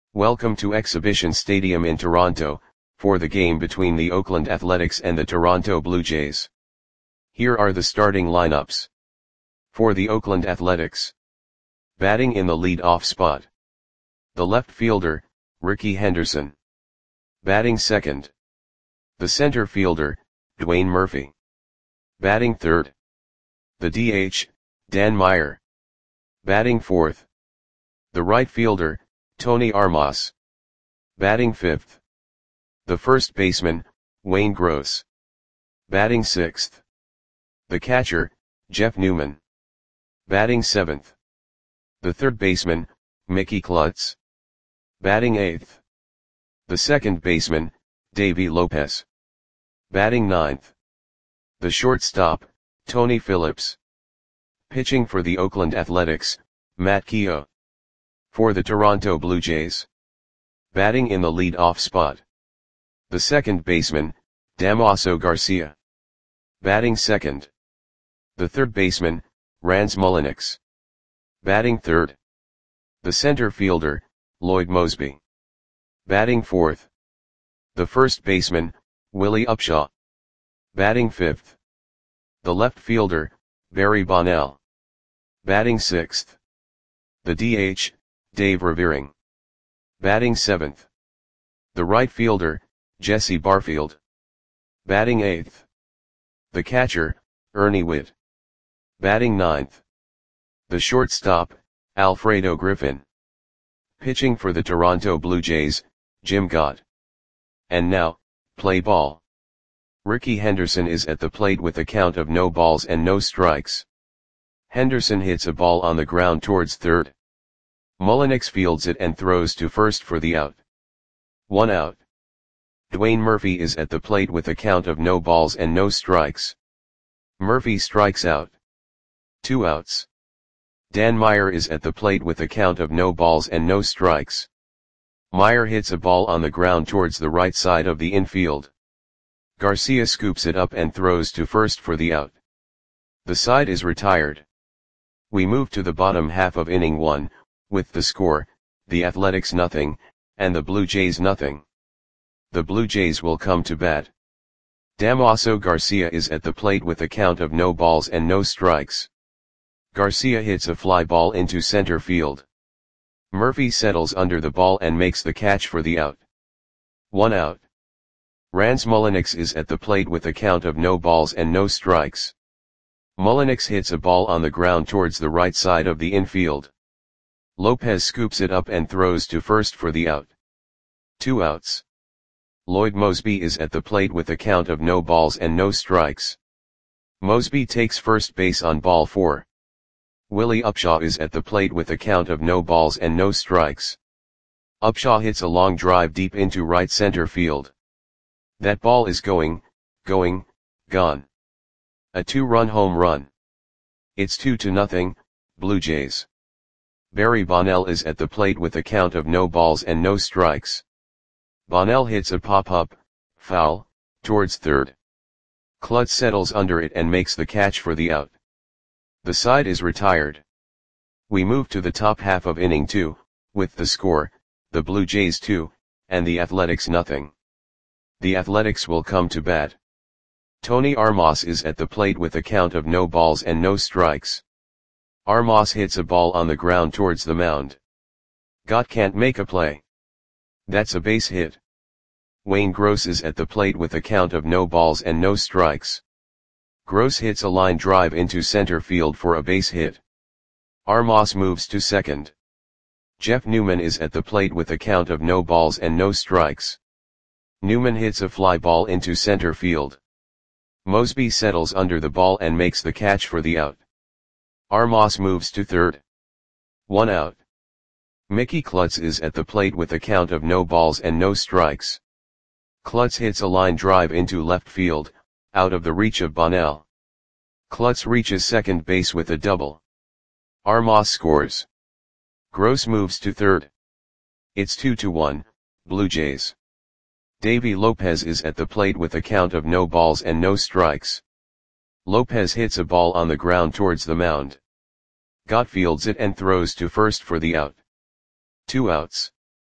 Welcome to Exhibition Stadium in Toronto, for the game between the Oakland Athletics and the Toronto Blue Jays. Here are the starting lineups. For the Oakland Athletics. Batting in the lead-off spot. The left fielder, Rickey Henderson. Batting second. The center fielder, Dwayne Murphy. Batting third. The DH, Dan Meyer. Batting fourth. The right fielder, Tony Armas. Batting fifth. The first baseman, Wayne Gross. Batting sixth. The catcher, Jeff Newman. Batting seventh. The third baseman, Mickey Klutz. Batting eighth. The second baseman, Davey Lopez. Batting ninth. The shortstop, Tony Phillips. Pitching for the Oakland Athletics, Matt Keogh. For the Toronto Blue Jays. Batting in the lead-off spot. The second baseman, Damaso Garcia. Batting second. The third baseman, Rance Mulliniks. Batting third. The center fielder, Lloyd Moseby. Batting fourth. The first baseman, Willie Upshaw. Batting fifth. The left fielder, Barry Bonnell. Batting sixth. The DH, Dave Revering. Batting seventh. The right fielder, Jesse Barfield. Batting eighth. The catcher, Ernie Whitt. Batting ninth. The shortstop, Alfredo Griffin. Pitching for the Toronto Blue Jays, Jim Gott. And now, play ball. Rickey Henderson is at the plate with a count of no balls and no strikes. Henderson hits a ball on the ground towards third. Mulliniks fields it and throws to first for the out. 1 out. Dwayne Murphy is at the plate with a count of no balls and no strikes. Murphy strikes out. 2 outs. Dan Meyer is at the plate with a count of no balls and no strikes. Meyer hits a ball on the ground towards the right side of the infield. Garcia scoops it up and throws to first for the out. The side is retired. We move to the bottom half of inning 1, with the score, the Athletics nothing, and the Blue Jays nothing. The Blue Jays will come to bat. Damaso Garcia is at the plate with a count of no balls and no strikes. Garcia hits a fly ball into center field. Murphy settles under the ball and makes the catch for the out. 1 out. Rance Mulliniks is at the plate with a count of no balls and no strikes. Mulliniks hits a ball on the ground towards the right side of the infield. Lopez scoops it up and throws to first for the out. 2 outs. Lloyd Moseby is at the plate with a count of no balls and no strikes. Moseby takes first base on ball 4. Willie Upshaw is at the plate with a count of no balls and no strikes. Upshaw hits a long drive deep into right center field. That ball is gone. A 2-run home run. It's 2-0, Blue Jays. Barry Bonnell is at the plate with a count of no balls and no strikes. Bonnell hits a pop-up, foul, towards third. Klutz settles under it and makes the catch for the out. The side is retired. We move to the top half of inning 2, with the score, the Blue Jays 2, and the Athletics nothing. The Athletics will come to bat. Tony Armas is at the plate with a count of no balls and no strikes. Armas hits a ball on the ground towards the mound. Gott can't make a play. That's a base hit. Wayne Gross is at the plate with a count of no balls and no strikes. Gross hits a line drive into center field for a base hit. Armas moves to second. Jeff Newman is at the plate with a count of no balls and no strikes. Newman hits a fly ball into center field. Moseby settles under the ball and makes the catch for the out. Armas moves to third. 1 out. Mickey Klutz is at the plate with a count of no balls and no strikes. Klutz hits a line drive into left field, out of the reach of Bonnell. Klutz reaches second base with a double. Armas scores. Gross moves to third. It's 2-1, Blue Jays. Davey Lopez is at the plate with a count of no balls and no strikes. Lopez hits a ball on the ground towards the mound. Gott fields it and throws to first for the out. 2 outs.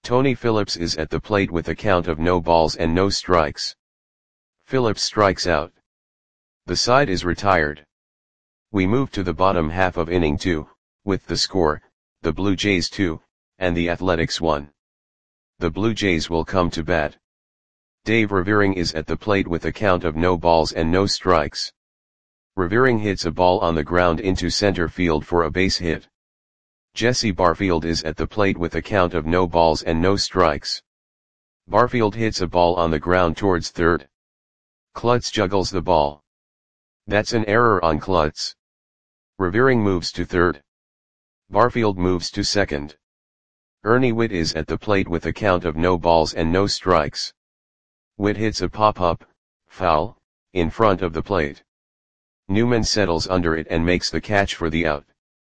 Tony Phillips is at the plate with a count of no balls and no strikes. Phillips strikes out. The side is retired. We move to the bottom half of inning 2, with the score, the Blue Jays 2, and the Athletics 1. The Blue Jays will come to bat. Dave Revering is at the plate with a count of no balls and no strikes. Revering hits a ball on the ground into center field for a base hit. Jesse Barfield is at the plate with a count of no balls and no strikes. Barfield hits a ball on the ground towards third. Klutz juggles the ball. That's an error on Klutz. Revering moves to third. Barfield moves to second. Ernie Whitt is at the plate with a count of no balls and no strikes. Whitt hits a pop-up, foul, in front of the plate. Newman settles under it and makes the catch for the out.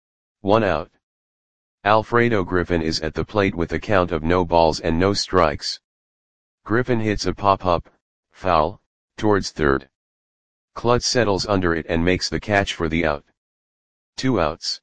1 out. Alfredo Griffin is at the plate with a count of no balls and no strikes. Griffin hits a pop-up, foul, towards third. Klutz settles under it and makes the catch for the out. 2 outs.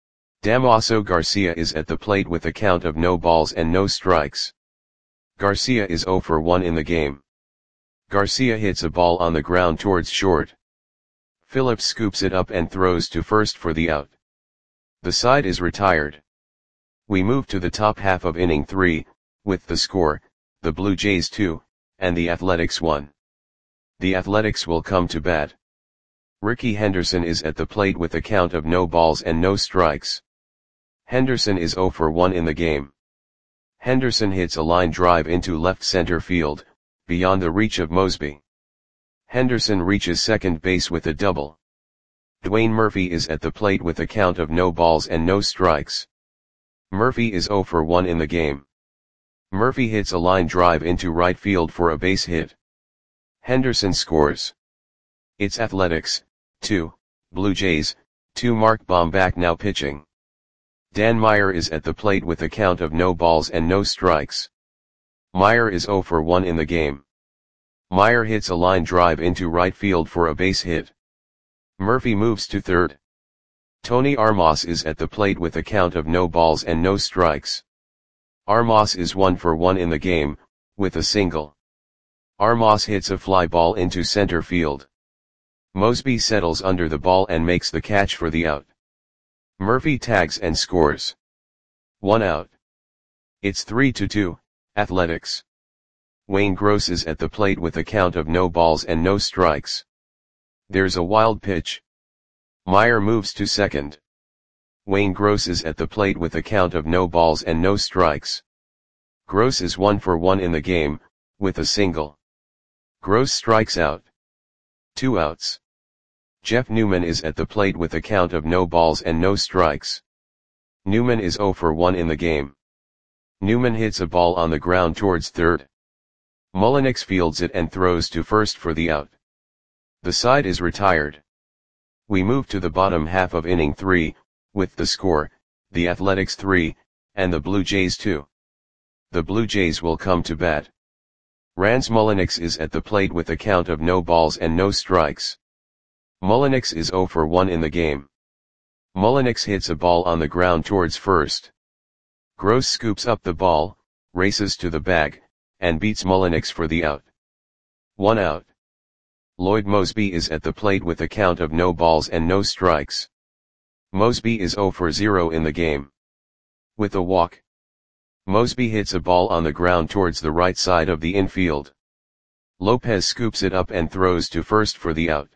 Damaso Garcia is at the plate with a count of no balls and no strikes. Garcia is 0 for 1 in the game. Garcia hits a ball on the ground towards short. Phillips scoops it up and throws to first for the out. The side is retired. We move to the top half of inning 3, with the score, the Blue Jays 2, and the Athletics 1. The Athletics will come to bat. Ricky Henderson is at the plate with a count of no balls and no strikes. Henderson is 0 for 1 in the game. Henderson hits a line drive into left center field, beyond the reach of Mosby. Henderson reaches second base with a double. Dwayne Murphy is at the plate with a count of no balls and no strikes. Murphy is 0 for 1 in the game. Murphy hits a line drive into right field for a base hit. Henderson scores. It's Athletics 2, Blue Jays 2. Mark Bombach now pitching. Dan Meyer is at the plate with a count of no balls and no strikes. Meyer is 0 for 1 in the game. Meyer hits a line drive into right field for a base hit. Murphy moves to third. Tony Armas is at the plate with a count of no balls and no strikes. Armas is 1 for 1 in the game, with a single. Armas hits a fly ball into center field. Mosby settles under the ball and makes the catch for the out. Murphy tags and scores. 1 out. It's 3-2, Athletics. Wayne Gross is at the plate with a count of no balls and no strikes. There's a wild pitch. Meyer moves to second. Wayne Gross is at the plate with a count of no balls and no strikes. Gross is 1 for 1 in the game, with a single. Gross strikes out. 2 outs. Jeff Newman is at the plate with a count of no balls and no strikes. Newman is 0 for 1 in the game. Newman hits a ball on the ground towards third. Mullenix fields it and throws to first for the out. The side is retired. We move to the bottom half of inning 3, with the score, the Athletics 3, and the Blue Jays 2. The Blue Jays will come to bat. Rance Mullenix is at the plate with a count of no balls and no strikes. Mullenix is 0 for 1 in the game. Mullenix hits a ball on the ground towards first. Gross scoops up the ball, races to the bag, and beats Mullenix for the out. 1 out. Lloyd Mosby is at the plate with a count of no balls and no strikes. Mosby is 0 for 0 in the game. With a walk. Mosby hits a ball on the ground towards the right side of the infield. Lopez scoops it up and throws to first for the out.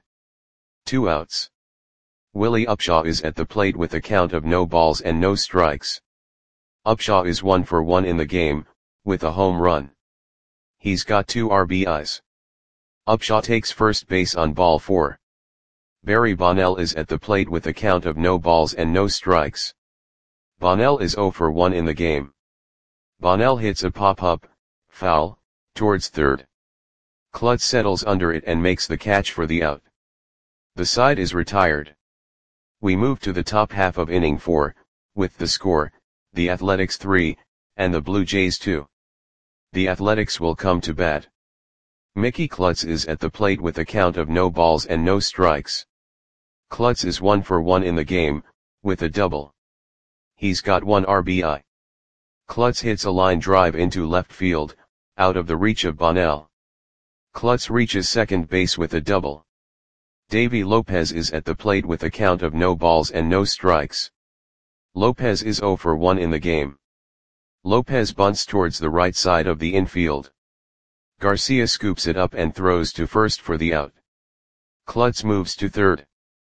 2 outs. Willie Upshaw is at the plate with a count of no balls and no strikes. Upshaw is 1 for 1 in the game, with a home run. He's got 2 RBIs. Upshaw takes first base on ball 4. Barry Bonnell is at the plate with a count of no balls and no strikes. Bonnell is 0 for 1 in the game. Bonnell hits a pop-up, foul, towards third. Klutz settles under it and makes the catch for the out. The side is retired. We move to the top half of inning 4, with the score, the Athletics 3, and the Blue Jays 2. The Athletics will come to bat. Mickey Klutz is at the plate with a count of no balls and no strikes. Klutz is 1 for 1 in the game, with a double. He's got 1 RBI. Klutz hits a line drive into left field, out of the reach of Bonnell. Klutz reaches second base with a double. Davy Lopez is at the plate with a count of no balls and no strikes. Lopez is 0 for 1 in the game. Lopez bunts towards the right side of the infield. Garcia scoops it up and throws to first for the out. Klutz moves to third.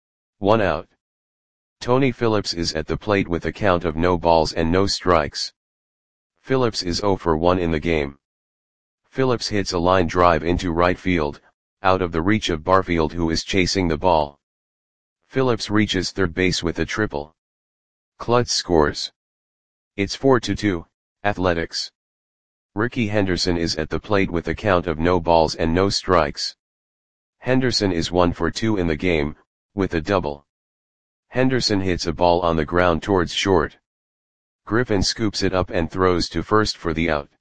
1 out. Tony Phillips is at the plate with a count of no balls and no strikes. Phillips is 0 for 1 in the game. Phillips hits a line drive into right field, out of the reach of Barfield, who is chasing the ball. Phillips reaches third base with a triple. Klutz scores. It's 4-2, Athletics. Ricky Henderson is at the plate with a count of no balls and no strikes. Henderson is 1 for 2 in the game, with a double. Henderson hits a ball on the ground towards short. Griffin scoops it up and throws to first for the out.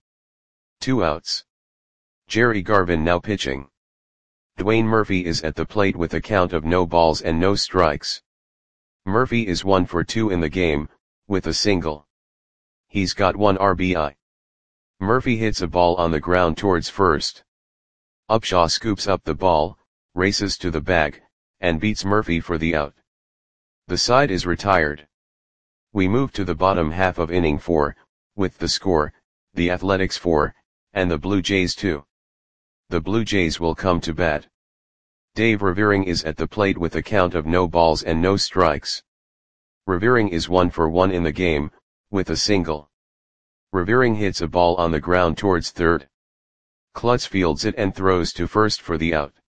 2 outs. Jerry Garvin now pitching. Dwayne Murphy is at the plate with a count of no balls and no strikes. Murphy is 1 for 2 in the game, with a single. He's got 1 RBI. Murphy hits a ball on the ground towards first. Upshaw scoops up the ball, races to the bag, and beats Murphy for the out. The side is retired. We move to the bottom half of inning 4, with the score, the Athletics 4, and the Blue Jays 2. The Blue Jays will come to bat. Dave Revering is at the plate with a count of no balls and no strikes. Revering is 1 for 1 in the game, with a single. Revering hits a ball on the ground towards third. Klutz fields it and throws to first for the out.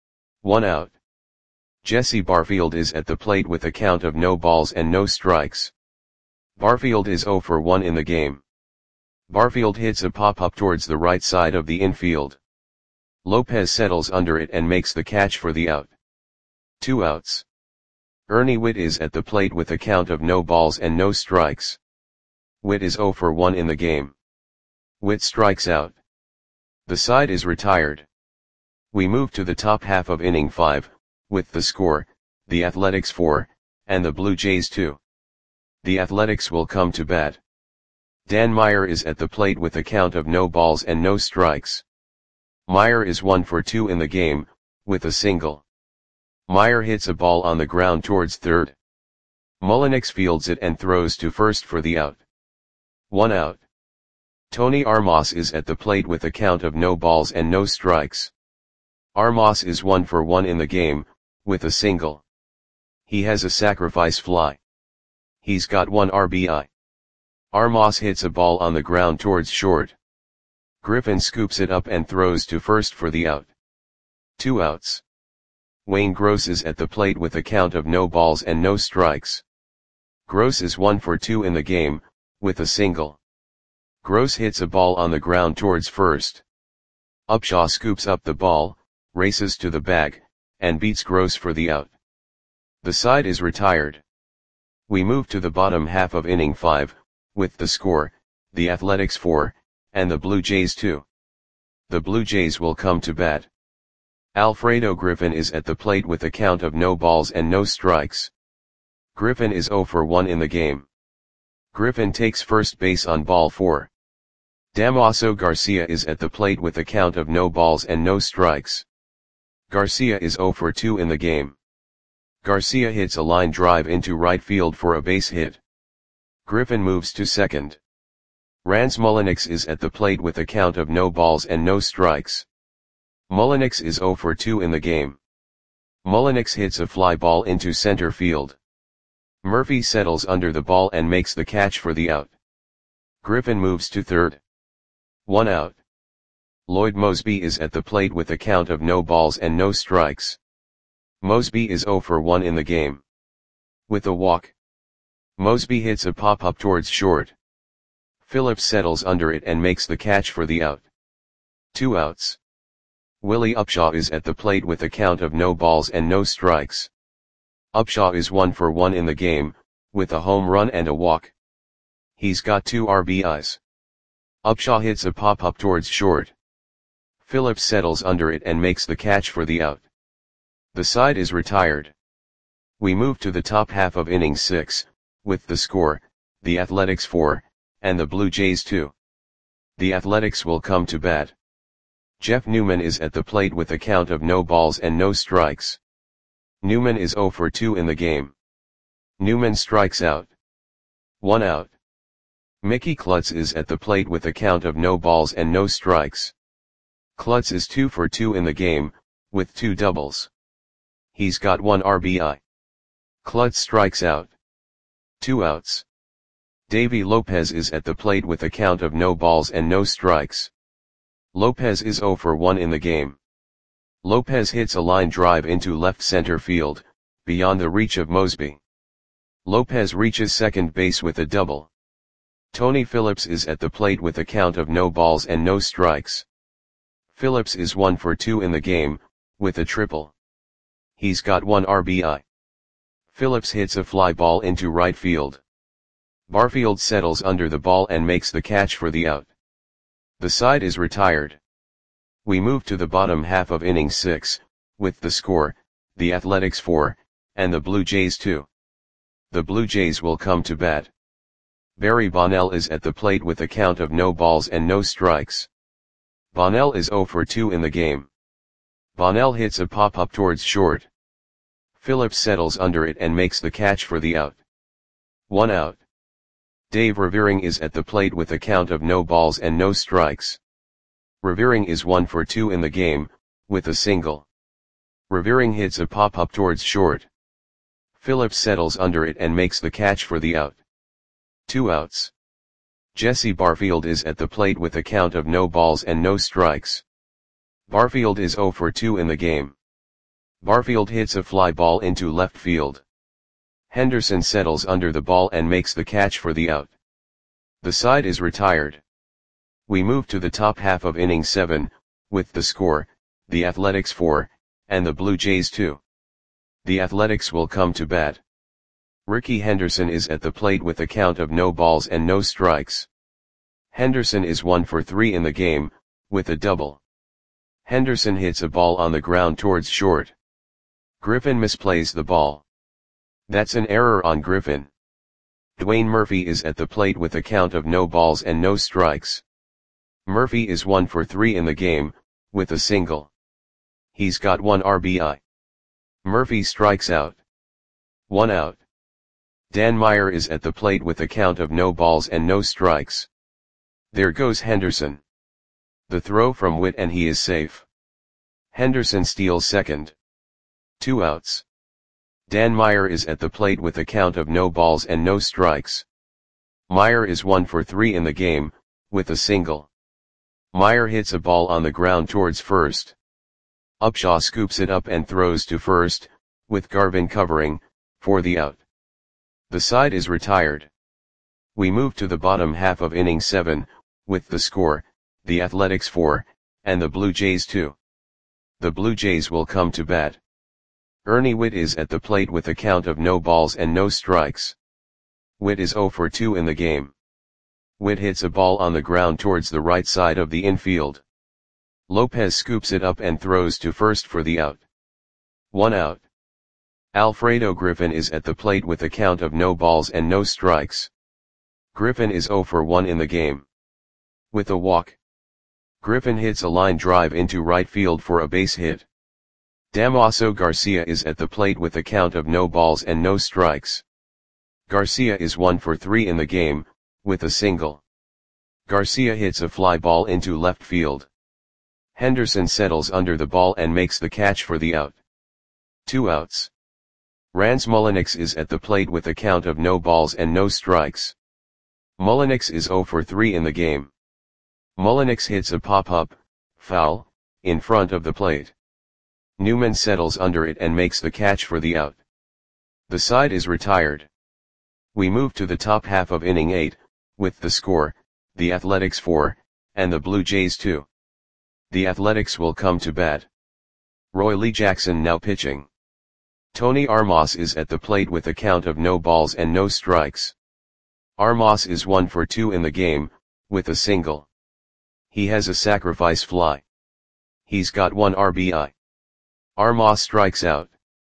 1 out. Jesse Barfield is at the plate with a count of no balls and no strikes. Barfield is 0 for 1 in the game. Barfield hits a pop-up towards the right side of the infield. Lopez settles under it and makes the catch for the out. 2 outs. Ernie Whitt is at the plate with a count of no balls and no strikes. Whitt is 0 for 1 in the game. Whitt strikes out. The side is retired. We move to the top half of inning 5, with the score, the Athletics 4, and the Blue Jays 2. The Athletics will come to bat. Dan Meyer is at the plate with a count of no balls and no strikes. Meyer is 1 for 2 in the game, with a single. Meyer hits a ball on the ground towards third. Mullenix fields it and throws to first for the out. 1 out. Tony Armas is at the plate with a count of no balls and no strikes. Armas is 1 for 1 in the game, with a single. He has a sacrifice fly. He's got 1 RBI. Armas hits a ball on the ground towards short. Griffin scoops it up and throws to first for the out. 2 outs. Wayne Gross is at the plate with a count of no balls and no strikes. Gross is 1 for 2 in the game, with a single. Gross hits a ball on the ground towards first. Upshaw scoops up the ball, races to the bag, and beats Gross for the out. The side is retired. We move to the bottom half of inning 5, with the score, the Athletics 4, and the Blue Jays 2. The Blue Jays will come to bat. Alfredo Griffin is at the plate with a count of no balls and no strikes. Griffin is 0 for 1 in the game. Griffin takes first base on ball 4. Damaso Garcia is at the plate with a count of no balls and no strikes. Garcia is 0 for 2 in the game. Garcia hits a line drive into right field for a base hit. Griffin moves to second. Rance Mullenix is at the plate with a count of no balls and no strikes. Mullenix is 0 for 2 in the game. Mullenix hits a fly ball into center field. Murphy settles under the ball and makes the catch for the out. Griffin moves to third. 1 out. Lloyd Mosby is at the plate with a count of no balls and no strikes. Mosby is 0 for 1 in the game. With a walk. Mosby hits a pop-up towards short. Phillips settles under it and makes the catch for the out. 2 outs. Willie Upshaw is at the plate with a count of no balls and no strikes. Upshaw is 1 for 1 in the game, with a home run and a walk. He's got 2 RBIs. Upshaw hits a pop-up towards short. Phillips settles under it and makes the catch for the out. The side is retired. We move to the top half of inning 6, with the score, the Athletics 4, and the Blue Jays 2. The Athletics will come to bat. Jeff Newman is at the plate with a count of no balls and no strikes. Newman is 0 for 2 in the game. Newman strikes out. 1 out. Mickey Klutz is at the plate with a count of no balls and no strikes. Klutz is 2 for 2 in the game, with 2 doubles. He's got 1 RBI. Klutz strikes out. 2 outs. Davy Lopez is at the plate with a count of no balls and no strikes. Lopez is 0 for 1 in the game. Lopez hits a line drive into left center field, beyond the reach of Mosby. Lopez reaches second base with a double. Tony Phillips is at the plate with a count of no balls and no strikes. Phillips is 1 for 2 in the game, with a triple. He's got 1 RBI. Phillips hits a fly ball into right field. Barfield settles under the ball and makes the catch for the out. The side is retired. We move to the bottom half of inning 6, with the score, the Athletics 4, and the Blue Jays 2. The Blue Jays will come to bat. Barry Bonnell is at the plate with a count of no balls and no strikes. Bonnell is 0 for 2 in the game. Bonnell hits a pop-up towards short. Phillips settles under it and makes the catch for the out. 1 out. Dave Revering is at the plate with a count of no balls and no strikes. Revering is 1 for 2 in the game, with a single. Revering hits a pop-up towards short. Phillips settles under it and makes the catch for the out. 2 outs. Jesse Barfield is at the plate with a count of no balls and no strikes. Barfield is 0 for 2 in the game. Barfield hits a fly ball into left field. Henderson settles under the ball and makes the catch for the out. The side is retired. We move to the top half of inning 7, with the score, the Athletics 4, and the Blue Jays 2. The Athletics will come to bat. Ricky Henderson is at the plate with a count of no balls and no strikes. Henderson is 1 for 3 in the game, with a double. Henderson hits a ball on the ground towards short. Griffin misplays the ball. That's an error on Griffin. Dwayne Murphy is at the plate with a count of no balls and no strikes. Murphy is 1 for 3 in the game, with a single. He's got 1 RBI. Murphy strikes out. 1 out. Dan Meyer is at the plate with a count of no balls and no strikes. There goes Henderson. The throw from Witt and he is safe. Henderson steals second. 2 outs. Dan Meyer is at the plate with a count of no balls and no strikes. Meyer is 1 for 3 in the game, with a single. Meyer hits a ball on the ground towards first. Upshaw scoops it up and throws to first, with Garvin covering, for the out. The side is retired. We move to the bottom half of inning 7, with the score, the Athletics 4, and the Blue Jays 2. The Blue Jays will come to bat. Ernie Witt is at the plate with a count of no balls and no strikes. Witt is 0 for 2 in the game. Witt hits a ball on the ground towards the right side of the infield. Lopez scoops it up and throws to first for the out. 1 out. Alfredo Griffin is at the plate with a count of no balls and no strikes. Griffin is 0 for 1 in the game. With a walk. Griffin hits a line drive into right field for a base hit. Damaso Garcia is at the plate with a count of no balls and no strikes. Garcia is 1 for 3 in the game, with a single. Garcia hits a fly ball into left field. Henderson settles under the ball and makes the catch for the out. 2 outs. Rance Mulliniks is at the plate with a count of no balls and no strikes. Mulliniks is 0 for 3 in the game. Mulliniks hits a pop-up, foul, in front of the plate. Newman settles under it and makes the catch for the out. The side is retired. We move to the top half of inning 8, with the score, the Athletics 4, and the Blue Jays 2. The Athletics will come to bat. Roy Lee Jackson now pitching. Tony Armas is at the plate with a count of no balls and no strikes. Armas is 1 for 2 in the game, with a single. He has a sacrifice fly. He's got 1 RBI. Armas strikes out.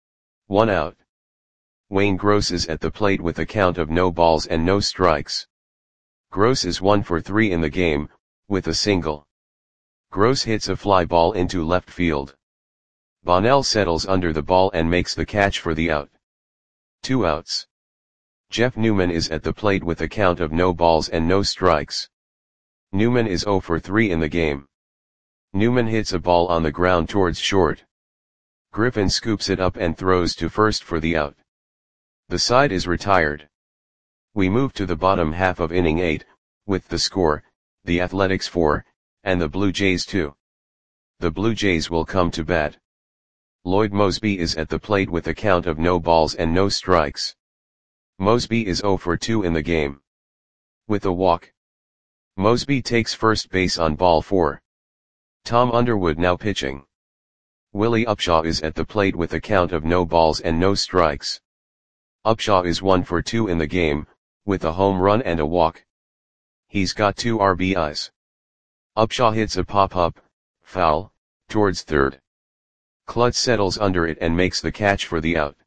1 out. Wayne Gross is at the plate with a count of no balls and no strikes. Gross is 1 for 3 in the game, with a single. Gross hits a fly ball into left field. Bonnell settles under the ball and makes the catch for the out. 2 outs. Jeff Newman is at the plate with a count of no balls and no strikes. Newman is 0 for 3 in the game. Newman hits a ball on the ground towards short. Griffin scoops it up and throws to first for the out. The side is retired. We move to the bottom half of inning 8, with the score, the Athletics 4, and the Blue Jays 2. The Blue Jays will come to bat. Lloyd Moseby is at the plate with a count of no balls and no strikes. Moseby is 0 for 2 in the game. With a walk. Moseby takes first base on ball 4. Tom Underwood now pitching. Willie Upshaw is at the plate with a count of no balls and no strikes. Upshaw is 1 for 2 in the game, with a home run and a walk. He's got 2 RBIs. Upshaw hits a pop-up, foul, towards third. Klutz settles under it and makes the catch for the out.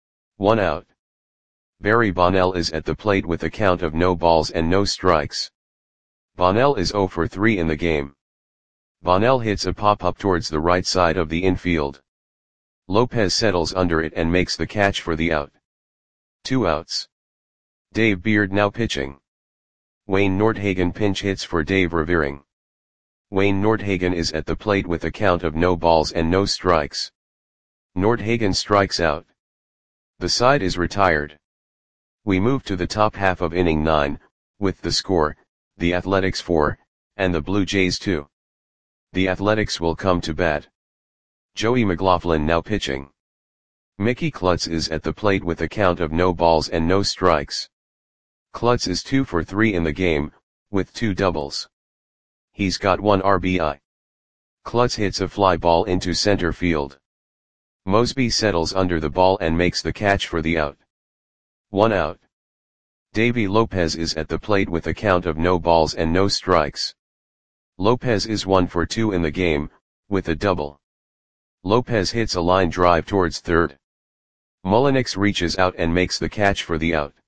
1 out. Barry Bonnell is at the plate with a count of no balls and no strikes. Bonnell is 0 for 3 in the game. Bonnell hits a pop-up towards the right side of the infield. Lopez settles under it and makes the catch for the out. 2 outs. Dave Beard now pitching. Wayne Nordhagen pinch hits for Dave Revering. Wayne Nordhagen is at the plate with a count of no balls and no strikes. Nordhagen strikes out. The side is retired. We move to the top half of inning 9, with the score, the Athletics 4, and the Blue Jays 2. The Athletics will come to bat. Joey McLaughlin now pitching. Mickey Klutz is at the plate with a count of no balls and no strikes. Klutz is 2 for 3 in the game, with 2 doubles. He's got 1 RBI. Klutz hits a fly ball into center field. Moseby settles under the ball and makes the catch for the out. 1 out. Davey Lopez is at the plate with a count of no balls and no strikes. Lopez is 1 for 2 in the game, with a double. Lopez hits a line drive towards third. Mullenix reaches out and makes the catch for the out.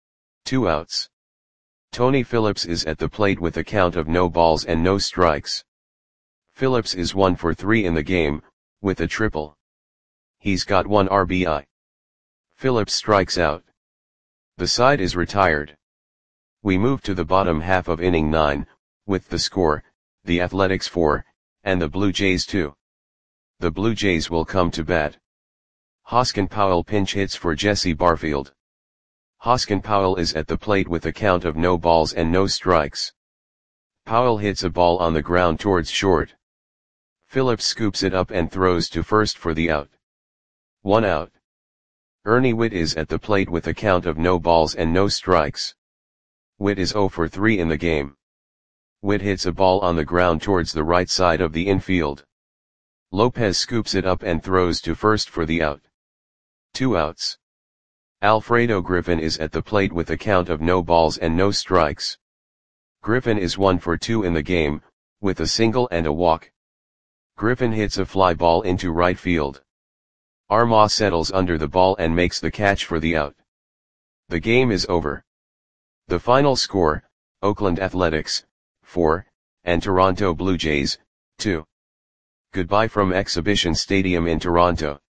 2 outs. Tony Phillips is at the plate with a count of no balls and no strikes. Phillips is 1 for 3 in the game, with a triple. He's got 1 RBI. Phillips strikes out. The side is retired. We move to the bottom half of inning 9, with the score, the Athletics 4, and the Blue Jays 2. The Blue Jays will come to bat. Hoskin Powell pinch hits for Jesse Barfield. Hoskin Powell is at the plate with a count of no balls and no strikes. Powell hits a ball on the ground towards short. Phillips scoops it up and throws to first for the out. 1 out. Ernie Whitt is at the plate with a count of no balls and no strikes. Whitt is 0 for 3 in the game. Whitt hits a ball on the ground towards the right side of the infield. Lopez scoops it up and throws to first for the out. 2 outs. Alfredo Griffin is at the plate with a count of no balls and no strikes. Griffin is 1 for 2 in the game, with a single and a walk. Griffin hits a fly ball into right field. Armah settles under the ball and makes the catch for the out. The game is over. The final score, Oakland Athletics, 4, and Toronto Blue Jays, 2. Goodbye from Exhibition Stadium in Toronto.